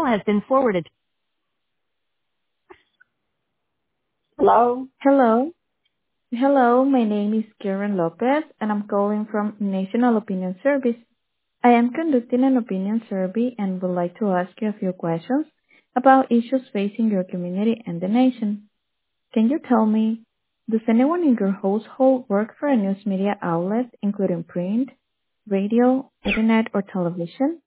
has been forwarded. Hello. Hello. Hello, my name is Karen Lopez, and I'm calling from National Opinion Service. I am conducting an opinion survey and would like to ask you a few questions about issues facing your community and the nation. Can you tell me, does anyone in your household work for a news media outlet, including print, radio, internet, or television?